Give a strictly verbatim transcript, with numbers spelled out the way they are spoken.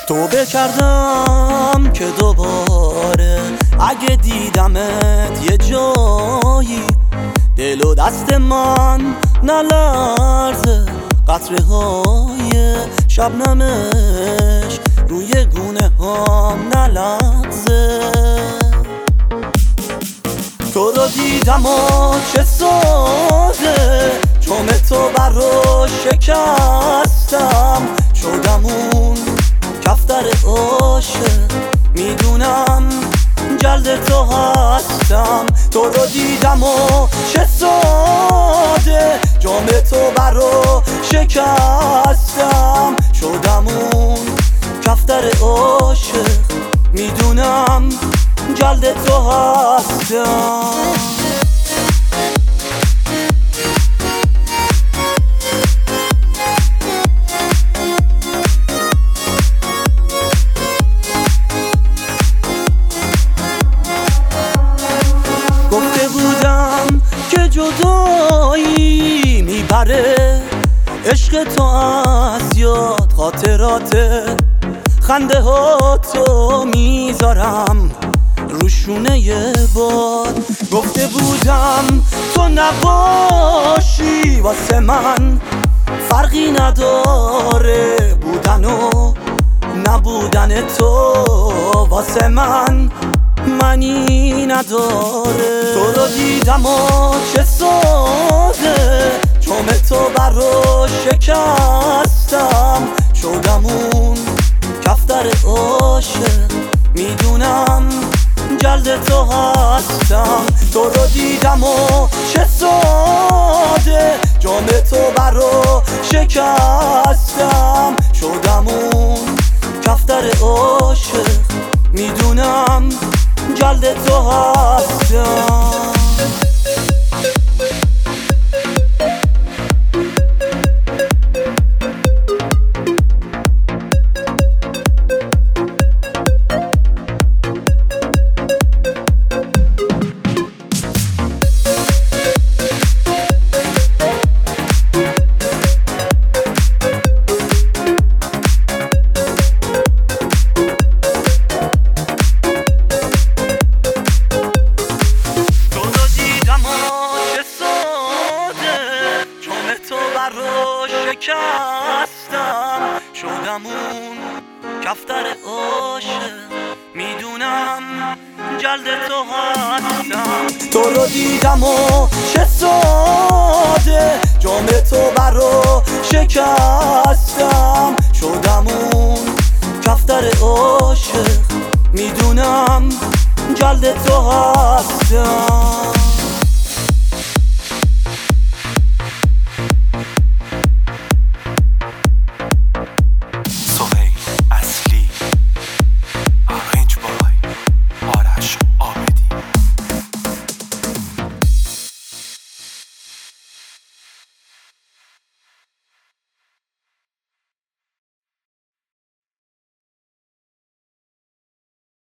توبه کردم که دوباره اگه دیدمت یه جایی دل و دست من نلرزه، قطره های شبنمش روی گونه هام نلغزه. تو رو دیدم و چه ساده چوم تو برا شکستم، شدم اون کفتر عاشق، میدونم جلد تو هستم. تو رو دیدم و چه ساده جام تو برا شکستم، شدم اون کفتر عاشق، میدونم جلد تو هستم. گفته بودم که جدایی میبره عشق تو از یاد، خاطرات خنده ها تو میذارم روشونه باد. گفته بودم تو نباشی واسه من فرقی نداره، بودن و نبودن تو واسه من منی نداره. تو رو دیدم و چه ساده چوم تو برا شکستم، شدم اون کفتر عاشق، میدونم جلد تو هستم. تو رو دیدم و چه ساده جام تو برا شکستم، شدم اون کفتر عاشق، میدونم جلد تو هستم. رو شکستم، شدم اون کفتر عاشق، میدونم جلد تو هستم. تو رو دیدم و چه ساده جام تو برا شکستم، شدم اون کفتر عاشق، میدونم جلد تو هستم.